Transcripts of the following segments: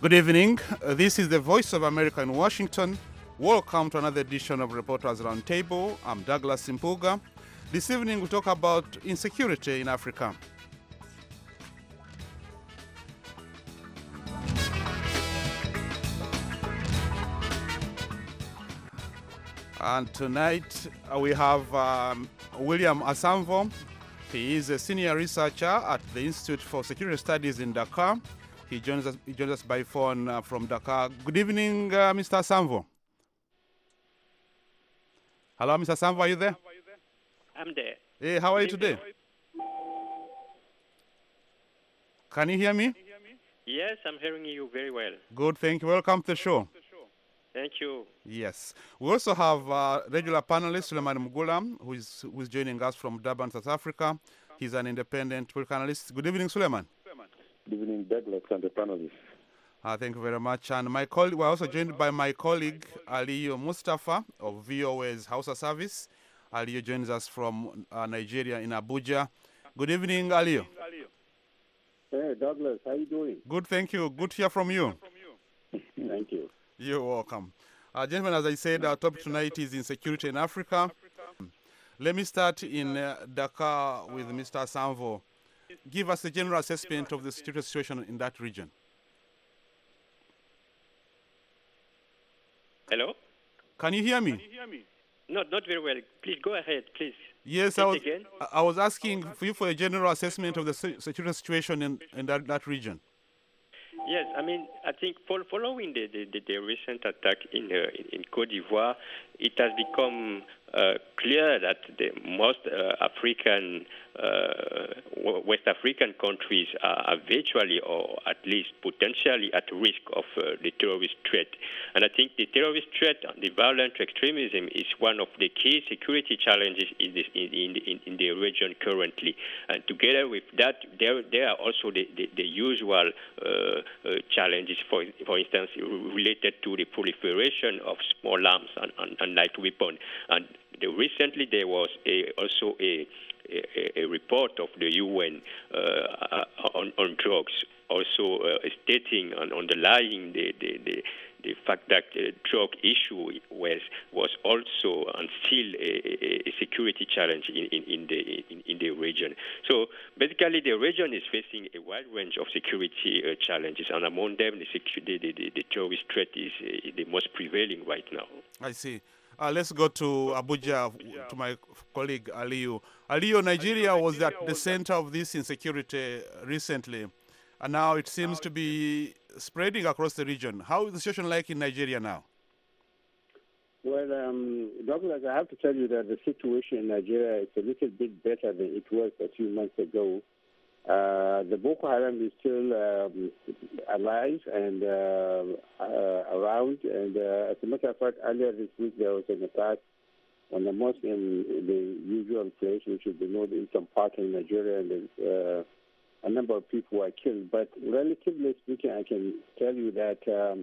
Good evening. This is the Voice of America in Washington. Welcome to another edition of Reporters Roundtable. I'm Douglas Simpuga. This evening we talk about insecurity in Africa. And tonight we have William Asamvo. He is a senior researcher at the Institute for Security Studies in Dakar. He joins us by phone from Dakar. Good evening, Mr. Asamvo. Hello, Mr. Asamvo, are you there? I'm there. Hey, how are you today? Can you hear me? Yes, I'm hearing you very well. Good, thank you. Welcome to the show. Thank you. Yes. We also have regular panelist, Suleiman Mugula, who is joining us from Durban, South Africa. He's an independent political analyst. Good evening, Suleiman. Good evening, Douglas and the panelists. Thank you very much. And my colleague, we're also joined by my colleague, Aliyu Mustafa of VOA's Hausa Service. Aliyu joins us from Nigeria in Abuja. Good evening, Aliyu. Hey, Douglas, how are you doing? Good, thank you. Good to hear from you. Thank you. You're welcome. Gentlemen, as I said, our topic tonight is insecurity in Africa. Let me start in Dakar with Mr. Asamvo. Give us a general assessment of the security situation in that region. Hello? Can you hear me? Not very well. Please go ahead, please. Yes, I was asking for you for a general assessment of the security situation in that region. Yes, I mean, I think following the recent attack in Côte d'Ivoire, it has become clear that the most West African countries are virtually or at least potentially at risk of the terrorist threat. And I think the terrorist threat and the violent extremism is one of the key security challenges in the region currently. And together with that, there are also the usual challenges, for instance, related to the proliferation of small arms and light weapons. And recently there was also a report of the UN on drugs, also stating and underlying the fact that the drug issue was also and still a security challenge in the region. So basically, the region is facing a wide range of security challenges, and among them, the terrorist threat is the most prevailing right now. I see. Let's go to Abuja, to my colleague Aliyu. Aliyu, Nigeria was at the center of this insecurity recently, and now it seems to be spreading across the region. How is the situation like in Nigeria now? Well, Douglas, I have to tell you that the situation in Nigeria is a little bit better than it was a few months ago. The Boko Haram is still alive and around. And as a matter of fact, earlier this week there was an attack on a mosque in the usual place, which is the northeastern part of Nigeria, and a number of people were killed. But relatively speaking, I can tell you that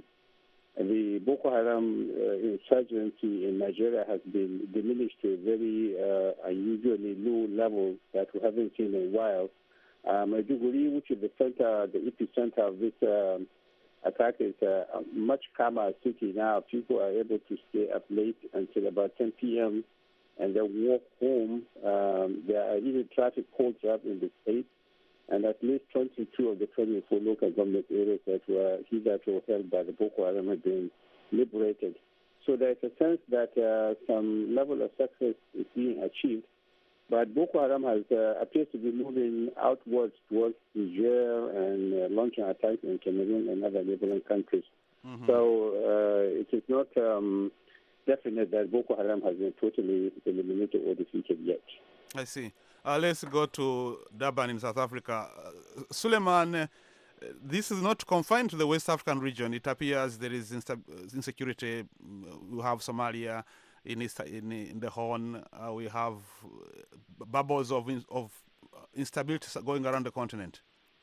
the Boko Haram insurgency in Nigeria has been diminished to a very unusually low level that we haven't seen in a while. Maiduguri, which is the epicenter of this attack, is a much calmer city now. People are able to stay up late until about 10 p.m. and then walk home. There are even traffic codes up in the state, and at least 22 of the 24 local government areas that were hitherto held by the Boko Haram have been liberated. So there's a sense that some level of success is being achieved. But Boko Haram appears to be moving outwards towards Niger and launching attacks in Cameroon and other neighboring countries. Mm-hmm. So it is not definite that Boko Haram has been totally eliminated or defeated yet. I see. Let's go to Durban in South Africa. Suleiman, this is not confined to the West African region. It appears there is insecurity. We have Somalia. In the Horn, we have bubbles of instability going around the continent.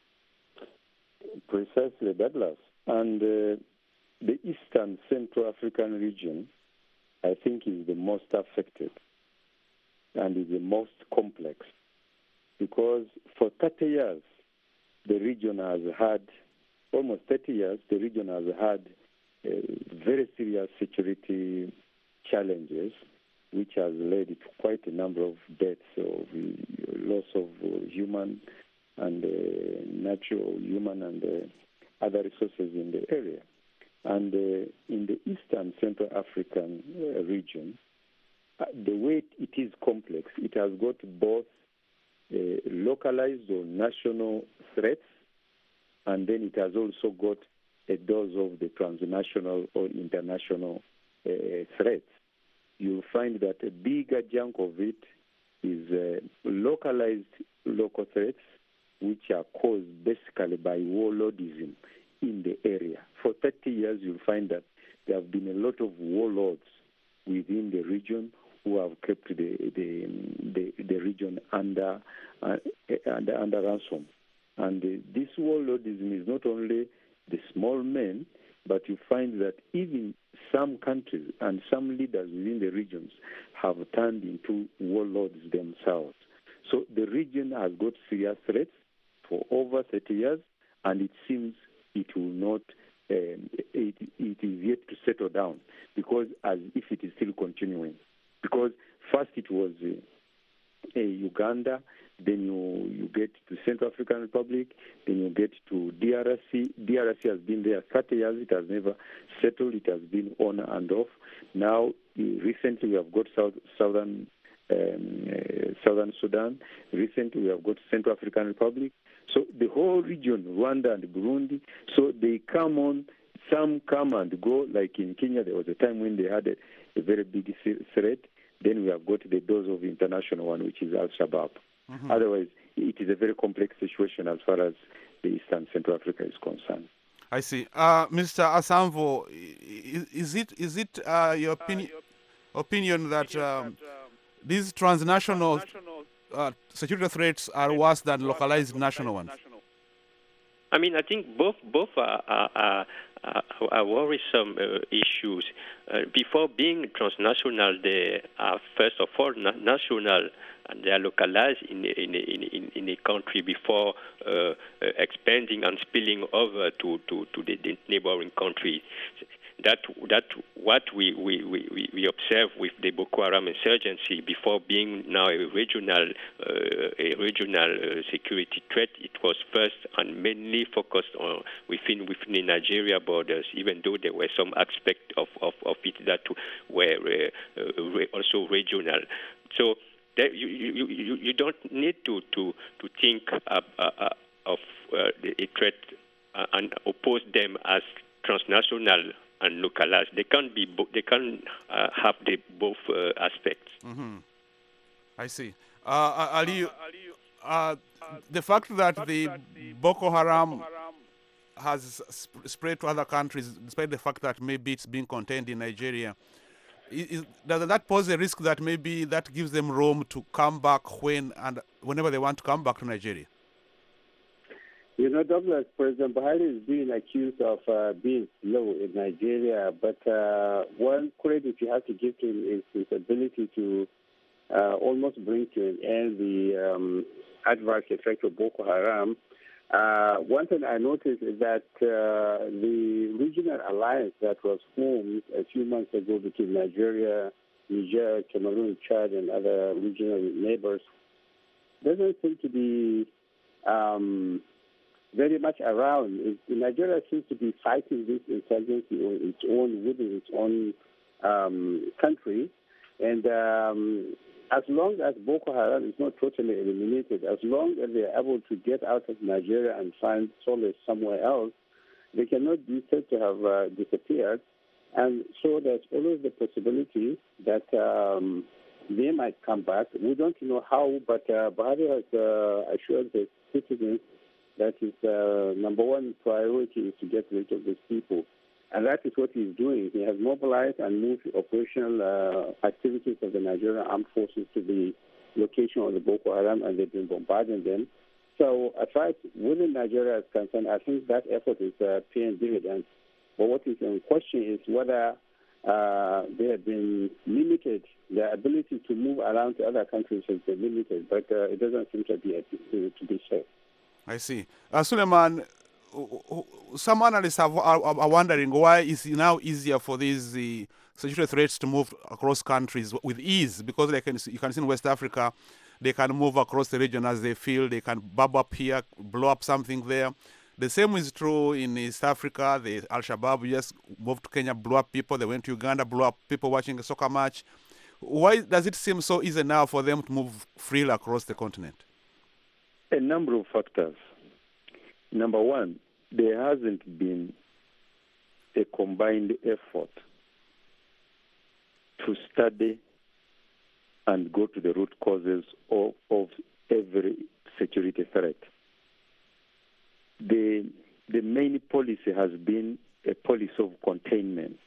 Precisely, Douglas. And the Eastern Central African region, I think, is the most affected and is the most complex, because for 30 years, the region has had almost 30 years, the region has had very serious security challenges, which has led to quite a number of deaths, of loss of human and natural human and other resources in the area. And in the Eastern Central African region, the way it is complex, it has got both localized or national threats, and then it has also got a dose of the transnational or international threats. You'll find that a bigger chunk of it is localized local threats, which are caused basically by warlordism in the area. For 30 years, you'll find that there have been a lot of warlords within the region who have kept the region under ransom. And this warlordism is not only the small men, but you find that even some countries and some leaders within the regions have turned into warlords themselves. So the region has got serious threats for over 30 years, and it seems it will not, it is yet to settle down, because as if it is still continuing. Because first it was Uganda, then you get to Central African Republic, then you get to DRC. DRC has been there 30 years. It has never settled. It has been on and off. Now, recently we have got Southern Sudan. Recently we have got Central African Republic. So the whole region, Rwanda and Burundi, so they come on, some come and go. Like in Kenya, there was a time when they had a very big threat. Then we have got the dose of international one, which is Al-Shabaab. Mm-hmm. Otherwise, it is a very complex situation as far as the Eastern Central Africa is concerned. I see. Mr. Asamvo, is it your opinion that these transnational security threats are worse than localized national ones? I mean, I think both are worrisome issues. Before being transnational, they are first of all national, and they are localized in a country before expanding and spilling over to the neighboring countries. That what we observe with the Boko Haram insurgency before being now a regional security threat. It was first and mainly focused on within the Nigeria borders, even though there were some aspects of it that were also regional. So you don't need to think of a threat and oppose them as transnational and localized. They can be. They can have the both aspects. Mm-hmm. I see. Ali, the fact that the Boko Haram has spread to other countries, despite the fact that maybe it's being contained in Nigeria, does that pose a risk that maybe that gives them room to come back whenever they want to come back to Nigeria? You know, Douglas, President Buhari is being accused of being slow in Nigeria, but one credit you have to give to him is his ability to almost bring to an end the adverse effect of Boko Haram. One thing I noticed is that the regional alliance that was formed a few months ago between Nigeria, Niger, Cameroon, Chad, and other regional neighbors doesn't seem to be very much around. Nigeria seems to be fighting this insurgency within its own country. And as long as Boko Haram is not totally eliminated, as long as they are able to get out of Nigeria and find solace somewhere else, they cannot be said to have disappeared. And so there's always the possibility that they might come back. We don't know how, but Buhari has assured the citizens that his number one priority is to get rid of these people. And that is what he's doing. He has mobilized and moved operational activities of the Nigerian armed forces to the location of the Boko Haram, and they've been bombarding them. So as far as within Nigeria is concerned, I think that effort is paying dividends. But what is in question is whether they have been limited. Their ability to move around to other countries has been limited, but it doesn't seem to be so. I see. Suleiman, some analysts are wondering why it's now easier for these security threats to move across countries with ease, because you can see in West Africa, they can move across the region as they feel. They can bob up here, blow up something there. The same is true in East Africa. The Al-Shabaab just moved to Kenya, blew up people. They went to Uganda, blew up people watching a soccer match. Why does it seem so easy now for them to move freely across the continent? A number of factors. Number one, there hasn't been a combined effort to study and go to the root causes of every security threat. The main policy has been a policy of containment.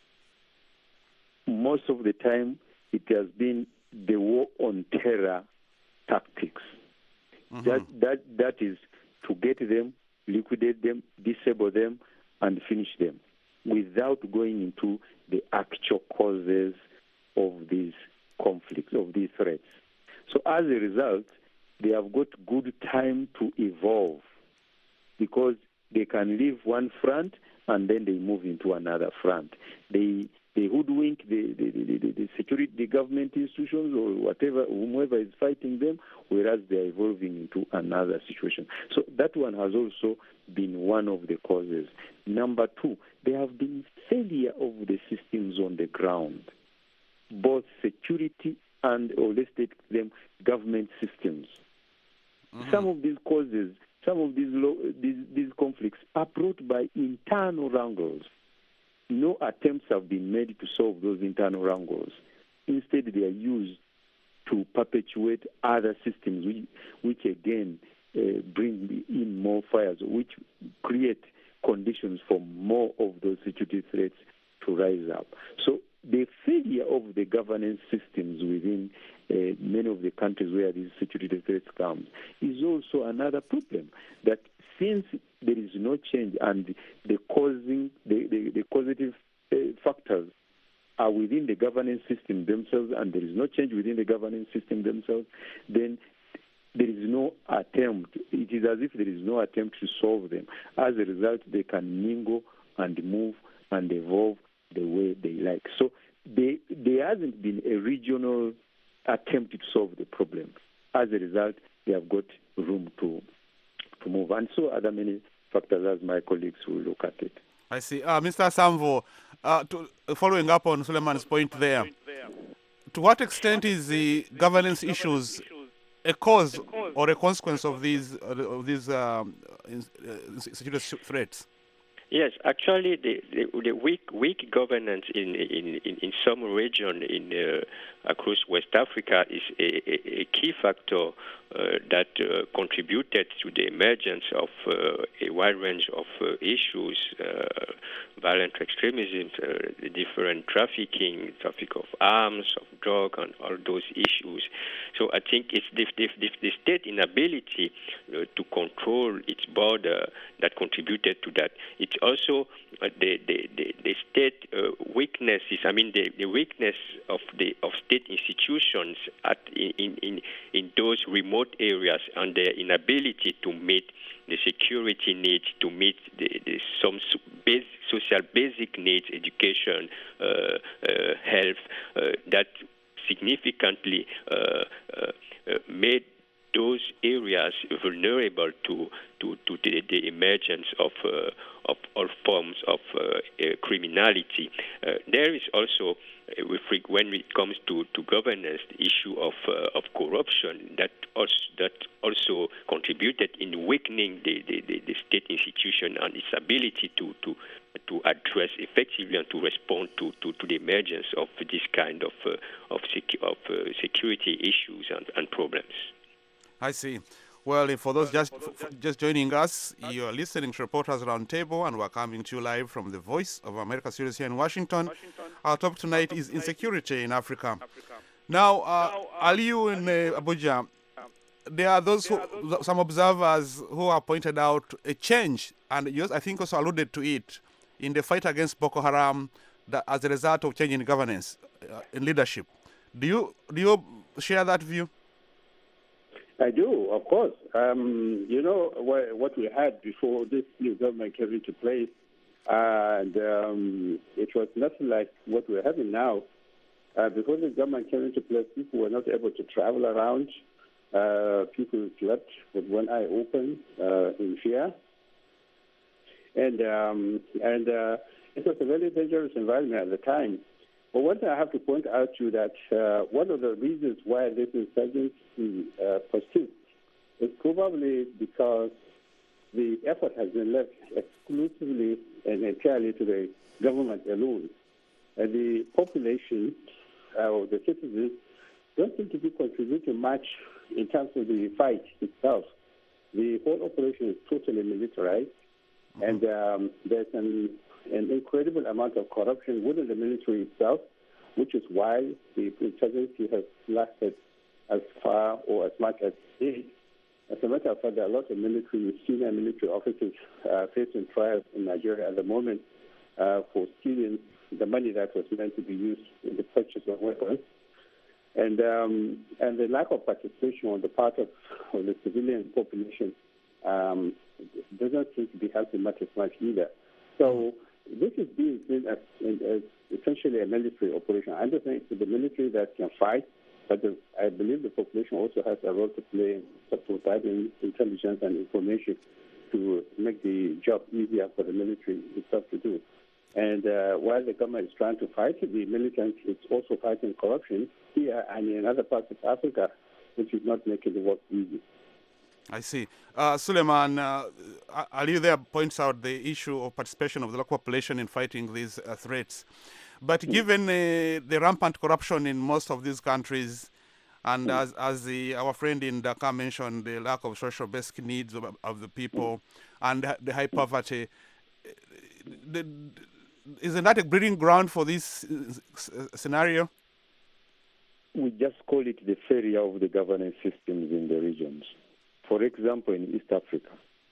Most of the time, it has been the war on terror tactics. Mm-hmm. That is to get them, liquidate them, disable them, and finish them, without going into the actual causes of these conflicts, of these threats. So as a result, they have got good time to evolve, because they can leave one front and then they move into another front. They hoodwink the security, the government institutions or whatever, whomever is fighting them, whereas they are evolving into another situation. So that one has also been one of the causes. Number two, there have been failure of the systems on the ground, both security and, or let's take them, government systems. Mm-hmm. Some of these causes, some of these conflicts are brought by internal wrangles. No attempts have been made to solve those internal wrangles. Instead, they are used to perpetuate other systems, which again bring in more fires, which create conditions for more of those security threats to rise up. So the failure of the governance systems within many of the countries where these security threats come is also another problem. That since there is no change and the causative factors are within the governance system themselves, and there is no change within the governance system themselves, then there is no attempt. It is as if there is no attempt to solve them. As a result, they can mingle and move and evolve the way they like. So there hasn't been a regional attempt to solve the problem. As a result, they have got room to move. And so are there many factors, as my colleagues will look at it. I see. Mr. Samvo, following up on Suleiman's point there, to what extent is the governance issues a cause or a consequence of these security threats? Yes, actually, the weak governance in some region across West Africa is a key factor that contributed to the emergence of a wide range of issues, violent extremism, the different traffic of arms, of drug, and all those issues. So I think it's the state inability to control its border that contributed to that. It's also the state weaknesses. I mean, the weakness of state institutions in those remote areas, and their inability to meet the security needs, to meet some social basic needs, education, health, that significantly made those areas vulnerable to the emergence of all forms of criminality. There is also, when it comes to governance, the issue of corruption that also contributed in weakening the state institution and its ability to address effectively and to respond to the emergence of this kind of security issues and problems. I see. Well, for those just joining us, you're listening to Reporters Roundtable, and we're coming to you live from the Voice of America studios here in Washington. Our topic tonight is insecurity in Africa. Now, Aliu in Abuja, there are some observers who have pointed out a change, and you, I think, also alluded to it in the fight against Boko Haram as a result of change in governance, in leadership. Do you share that view? I do, of course. You know what we had before this new government came into place, and it was nothing like what we're having now. Before the government came into place, people were not able to travel around. People slept with one eye open in fear, and it was a very dangerous environment at the time. But one thing I have to point out to you that one of the reasons why this insurgency persists is probably because the effort has been left exclusively and entirely to the government alone. And the population or the citizens don't seem to be contributing much in terms of the fight itself. The whole operation is totally militarized, and there's an incredible amount of corruption within the military itself, which is why the insurgency has lasted as far or as much as it did. As a matter of fact, there are a lot of senior military officers facing trials in Nigeria at the moment for stealing the money that was meant to be used in the purchase of weapons. And the lack of participation on the part of the civilian population doesn't seem to be helping matters much either. So this is being seen as essentially a military operation. I understand it's the military that can fight, but I believe the population also has a role to play in providing intelligence and information to make the job easier for the military itself to do. And while the government is trying to fight, the militants is also fighting corruption here and in other parts of Africa, which is not making the work easy. I see. Suleiman, Ali there points out the issue of participation of the local population in fighting these threats. But given the rampant corruption in most of these countries, and as our friend in Dakar mentioned, the lack of social basic needs of the people and the high poverty, isn't that a breeding ground for this scenario? We just call it the failure of the governance systems in the regions. For example, in East Africa,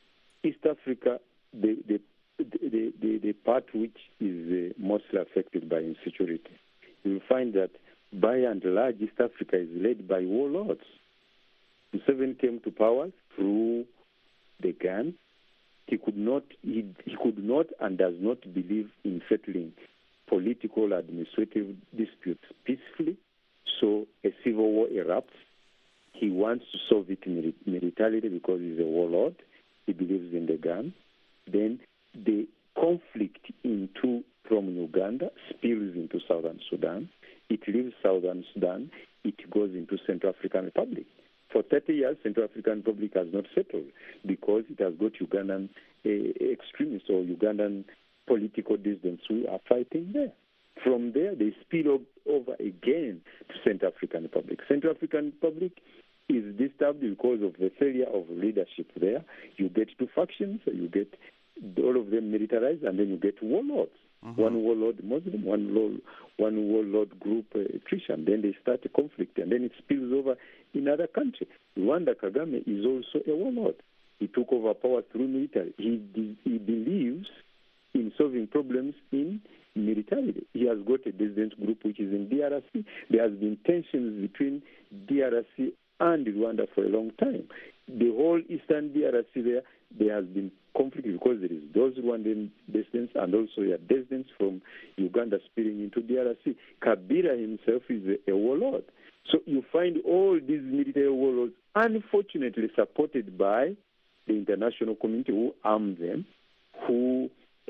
the part which is mostly affected by insecurity, you will find that by and large, East Africa is led by warlords. Museveni came to power through the gun. He could not and does not believe in settling political administrative disputes peacefully. So a civil war erupts. He wants to solve it militarily because he's a warlord. He believes in the gun. Then the conflict from Uganda spills into Southern Sudan. It leaves Southern Sudan. It goes into Central African Republic. For 30 years, Central African Republic has not settled because it has got Ugandan extremists or Ugandan political dissidents who are fighting there. From there, they spill over again to Central African Republic. Central African Republic is disturbed because of the failure of leadership there. You get two factions, you get all of them militarized, and then you get warlords. One warlord Muslim, one warlord group Christian. Then they start a conflict, and then it spills over in other countries. Rwanda Kagame is also a warlord. He took over power through military. He believes in solving problems in militarily. He has got a dissident group which is in DRC. There has been tensions between DRC and Rwanda for a long time. The whole eastern DRC there has been conflict because there is those Rwandan dissidents and also dissidents from Uganda spilling into DRC. Kabila himself is a warlord. So you find all these military warlords, unfortunately supported by the international community who arm them, who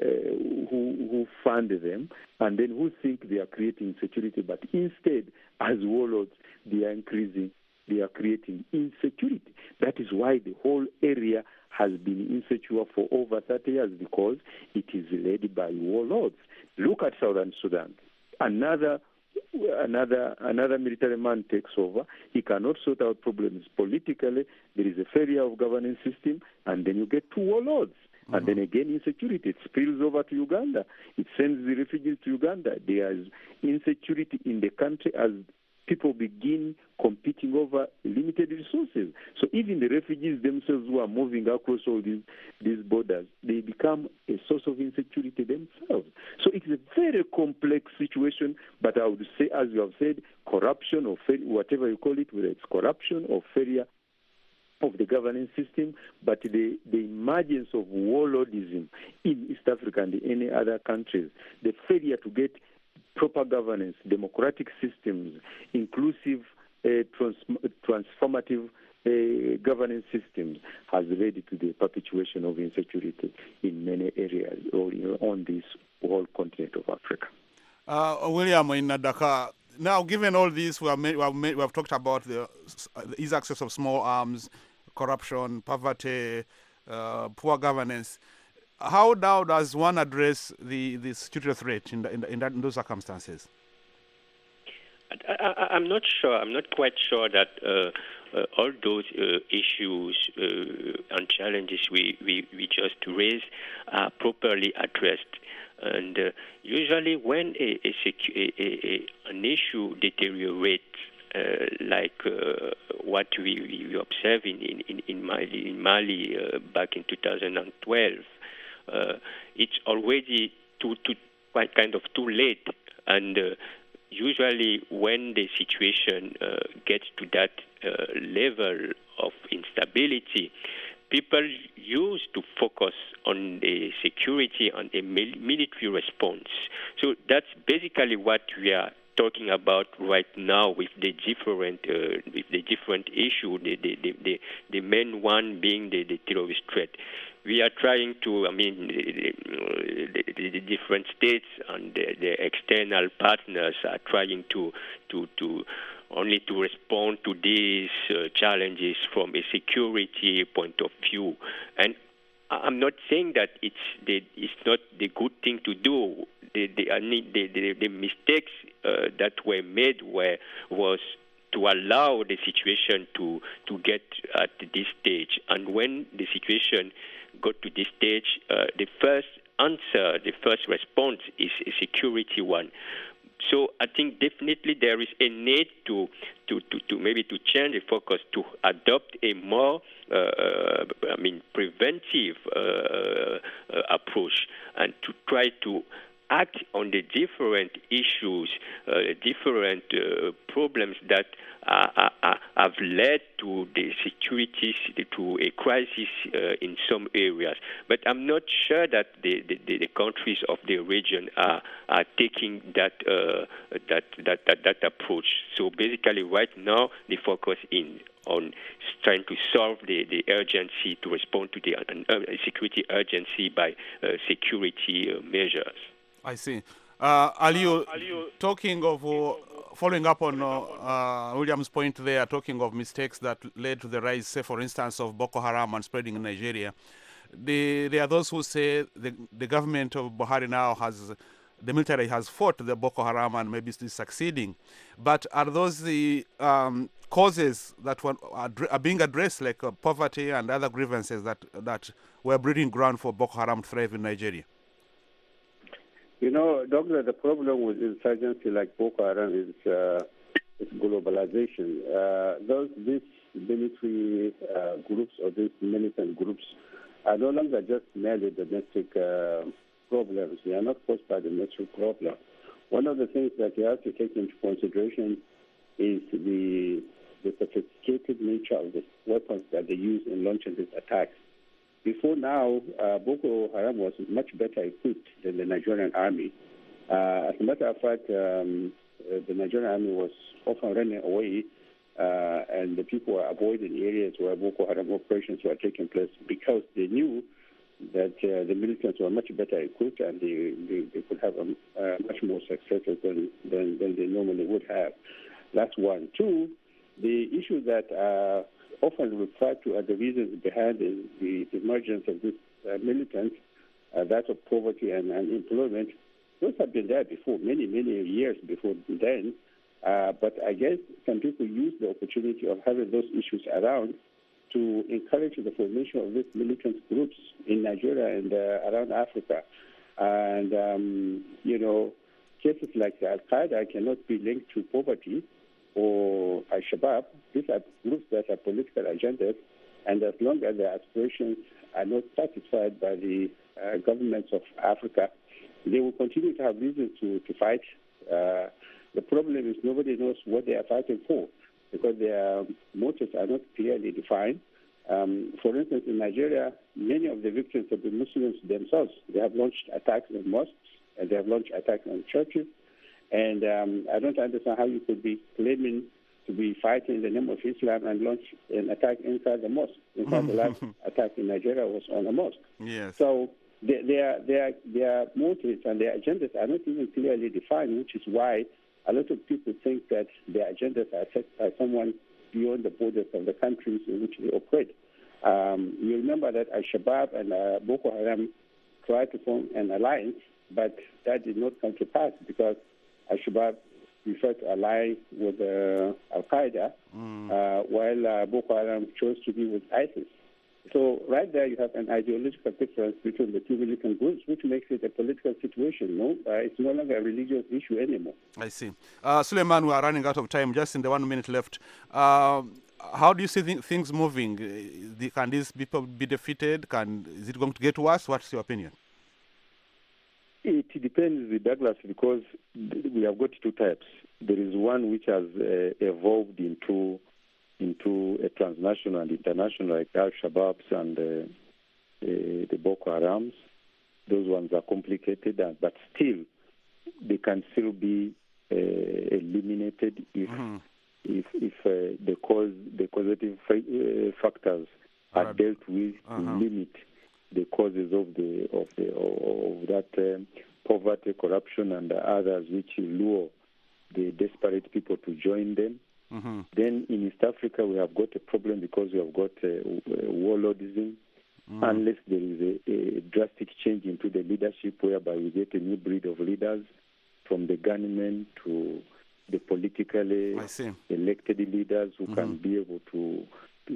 fund them, and then who think they are creating security, but instead, as warlords, they are creating insecurity. That is why the whole area has been insecure for over 30 years because it is led by warlords. Look at Southern Sudan. Another military man takes over. He cannot sort out problems politically. There is a failure of governance system, and then you get two warlords. And then again, insecurity. It spills over to Uganda. It sends the refugees to Uganda. There is insecurity in the country as people begin competing over limited resources. So even the refugees themselves who are moving across all these borders, they become a source of insecurity themselves. So it's a very complex situation, but I would say, as you have said, corruption or whatever you call it, whether it's corruption or failure the governing system, but the emergence of warlordism in East Africa and any other countries, the failure to get proper governance, democratic systems, inclusive, transformative governance systems has led to the perpetuation of insecurity in many areas or on this whole continent of Africa. William, in Dakar, now given all this, we have talked about the easy access of small arms, corruption, poverty, poor governance. How now does one address the security threat in those circumstances? I'm not sure. I'm not quite sure that all those issues and challenges we just raised are properly addressed. And usually when an issue deteriorates, like what we observed in Mali back in 2012, it's already quite kind of too late. And usually when the situation gets to that level of instability, people used to focus on the security and the military response. So that's basically what we are talking about right now with the different issue. The main one being the terrorist threat. We are trying to, the different states and the external partners are trying to only to respond to these challenges from a security point of view. And I'm not saying that it's not the good thing to do. The mistakes that were made was to allow the situation to get at this stage. And when the situation got to this stage, the first answer, the first response is a security one. So I think definitely there is a need to maybe to change the focus, to adopt a more preventive approach, and to try to act on the different issues, different problems that have led to the security, to a crisis in some areas. But I'm not sure that the countries of the region are taking that approach. So basically, right now, the focus on trying to solve the urgency, to respond to the security urgency by security measures. I see. Aliu, talking of, following up on William's point there, talking of mistakes that led to the rise, say, for instance, of Boko Haram and spreading in Nigeria, there are those who say the government of Buhari now the military has fought the Boko Haram and maybe is succeeding. But are those the causes that are being addressed, like poverty and other grievances that were breeding ground for Boko Haram to thrive in Nigeria? Doctor, the problem with insurgency like Boko Haram is globalization. These military groups or these militant groups are no longer just merely domestic problems. They are not caused by the domestic problem. One of the things that you have to take into consideration is the sophisticated nature of the weapons that they use in launching these attacks. Before now, Boko Haram was much better equipped than the Nigerian army. As a matter of fact, the Nigerian army was often running away, and the people were avoiding areas where Boko Haram operations were taking place because they knew that the militants were much better equipped and they could have much more successes than they normally would have. That's one. Two, the issue that often referred to as the reasons behind the emergence of these militants, that of poverty and unemployment, those have been there before, many years before then. But I guess some people use the opportunity of having those issues around to encourage the formation of these militant groups in Nigeria and around Africa. And, cases like Al-Qaeda cannot be linked to poverty or Al-Shabaab. These are groups that have political agendas, and as long as their aspirations are not satisfied by the governments of Africa, they will continue to have reason to fight. The problem is nobody knows what they are fighting for because their motives are not clearly defined. For instance, in Nigeria, many of the victims have been Muslims themselves. They have launched attacks on mosques, and they have launched attacks on churches. And I don't understand how you could be claiming to be fighting in the name of Islam and launch an attack inside the mosque. In fact, the last attack in Nigeria was on a mosque. Yes. So their motives and their agendas are not even clearly defined, which is why a lot of people think that their agendas are set by someone beyond the borders of the countries in which they operate. You remember that Al-Shabaab and Boko Haram tried to form an alliance, but that did not come to pass because Al-Shabaab preferred to ally with Al-Qaeda, while Boko Haram chose to be with ISIS. So right there you have an ideological difference between the two militant groups, which makes it a political situation. No, it's no longer a religious issue anymore. I see. Suleiman, we are running out of time. Just in the 1 minute left. How do you see things moving? Can these people be defeated? Is it going to get worse? What's your opinion? It depends, Douglas, because we have got two types. There is one which has evolved into a transnational and international, like Al-Shabaabs and the Boko Harams. Those ones are complicated, but still, they can still be eliminated if the causative factors are dealt with to limit the causes of that poverty, corruption, and others which lure the desperate people to join them. Then in East Africa, we have got a problem because we have got warlordism. Unless there is a drastic change into the leadership, whereby we get a new breed of leaders, from the gunmen to the politically elected leaders who can be able to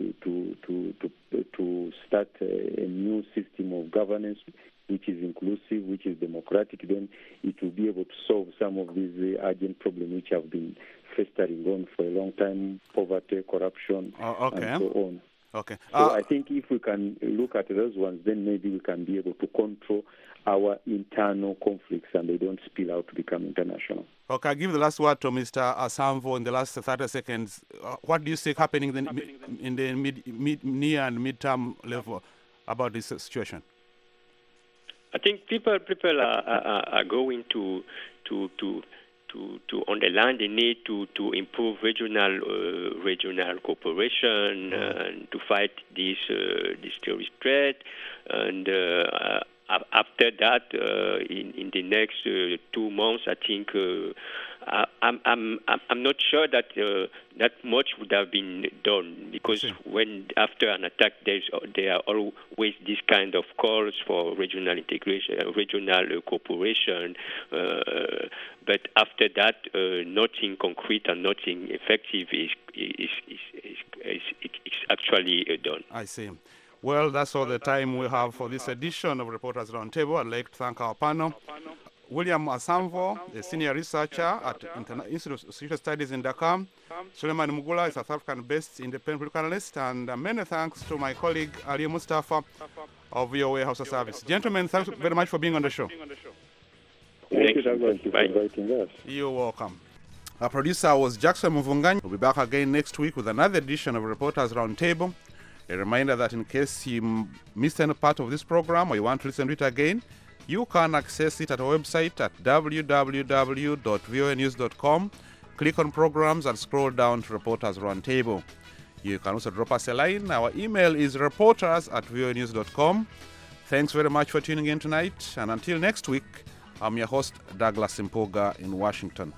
start a new system of governance which is inclusive, which is democratic, then it will be able to solve some of these urgent problems which have been festering on for a long time, poverty, corruption, and so on. Okay. So I think if we can look at those ones, then maybe we can be able to control our internal conflicts and they don't spill out to become international. Okay, I'll give the last word to Mr. Asamvo in the last 30 seconds. What do you see happening in the near and mid-term level about this situation? I think people are going to underline the need to improve regional cooperation and to fight this terrorist threat. And after that, in the next 2 months, I think I'm not sure that that much would have been done, because when after an attack there are always this kind of calls for regional integration, regional cooperation, but after that nothing concrete and nothing effective is actually done. I see. Well, that's all the time we have for this edition of Reporters Roundtable. I'd like to thank our panel. William Asamvo, a senior researcher at Institute of Social Studies in Dakar. Suleiman Mugula is a South African-based independent political analyst. And many thanks to my colleague Ali Mustafa of VOA House of Service. Gentlemen, thanks very much for being on the show. Thank you, Douglas, for inviting us. You're welcome. Our producer was Jackson Muvunganyi. We'll be back again next week with another edition of Reporters Roundtable. A reminder that in case you missed any part of this program or you want to listen to it again, you can access it at our website at www.voanews.com. Click on programs and scroll down to Reporters Roundtable. You can also drop us a line. Our email is reporters@voanews.com. Thanks very much for tuning in tonight. And until next week, I'm your host, Douglas Mpuga in Washington.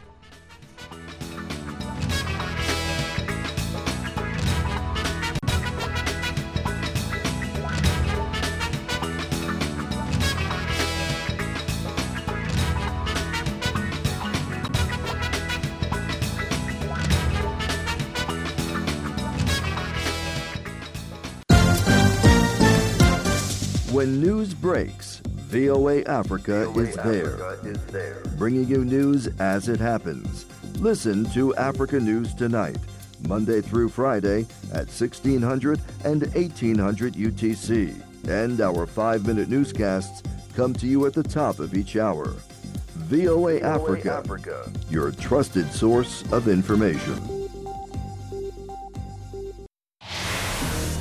When news breaks, VOA Africa is there, bringing you news as it happens. Listen to Africa News Tonight, Monday through Friday at 1600 and 1800 UTC. And our 5-minute newscasts come to you at the top of each hour. VOA Africa, your trusted source of information.